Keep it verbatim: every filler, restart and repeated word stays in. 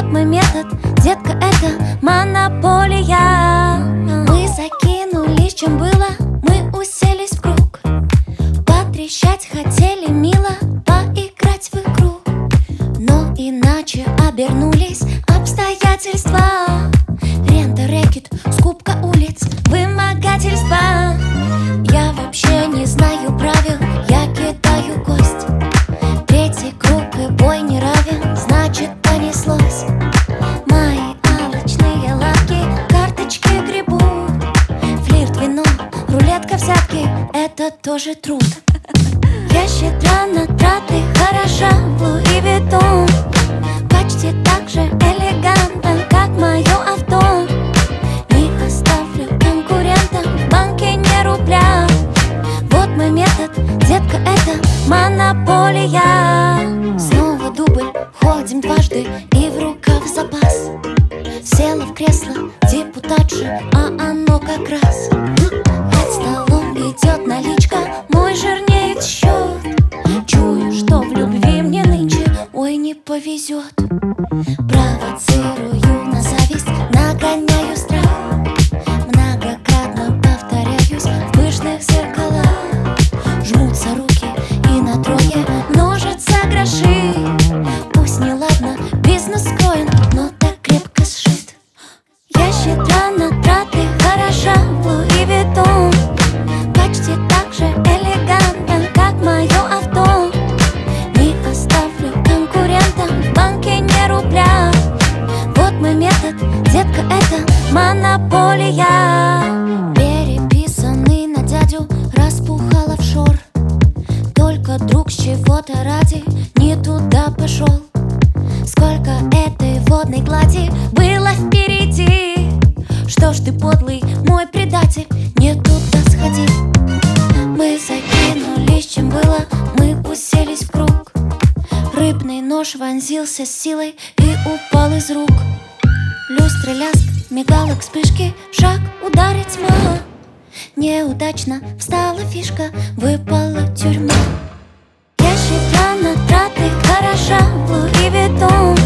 мой метод, детка, это монополия. Мы закинулись, чем было, мы уселись в круг. Потрещать хотели мило, поиграть в игру. Но иначе обернулись обстоятельства. Рента, рэкет, скупка улиц, вымогательства. Я вообще не знаю правил, я кидаю кость. Третий круг и бой не равен, значит понеслось. Мои алчные лапки карточки гребут. Флирт, вино, рулетка, взятки — это тоже труд. Я щедра на траты, хороша в Луи Виттон. Почти так же элегантно, как мое авто. Не оставлю конкурентам в банке ни рубля. Вот мой метод, детка, это монополия. Снова дубль, ходим дважды и в рукав запас. Села в кресло депутатши, а оно как раз. Под столом идет наличка, мой жирнеет счет. Чую, что в любви мне нынче, ой, не повезет. Провоцирую на зависть, нагоняю страх. Многократно повторяюсь в пышных зеркалах. Жмутся руки и на трое множатся гроши. Пусть не ладно, бизнес скроен, но так крепко сшит. Я щедра на траты, хороша в Луи Виттон. Почти так же элегантно, как мое авто. Не оставлю конкурентам в банке ни рубля. Вот мой метод, детка, это монополия. Переписанный на дядю распухал офшор. Только друг с чего-то ради не туда пошел. Сколько этой водной глади было впереди. Что ж ты, подлый мой предатель, не туда сходи. Мы закинулись, чем было, мы уселись в круг. Рыбный нож вонзился с силой и упал из рук. Люстры, лязг, мигалок, вспышки, шаг, ударит тьма. Неудачно встала фишка, выпала тюрьма. Я щедра на траты, хороша в Луи Виттон.